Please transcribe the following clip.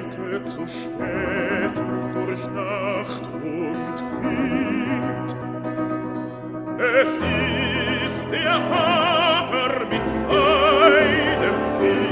heute zu spät durch Nacht und Wind. Es ist der Vater mit seinem Kind.